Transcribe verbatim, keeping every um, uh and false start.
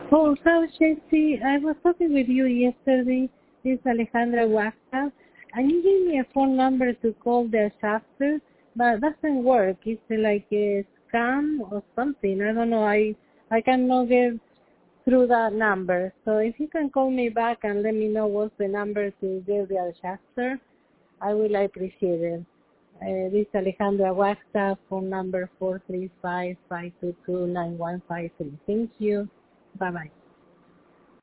Oh, how, Jesse? I was talking with you yesterday. This is Alejandra Huasca. And you gave me a phone number to call the adjuster, but it doesn't work. It's like a scam or something. I don't know. I I cannot get through that number. So if you can call me back and let me know what's the number to get the adjuster, I will appreciate it. Uh, this is Alejandra Huasca, phone number four three five, five two two, nine one five three. Thank you. Bye-bye.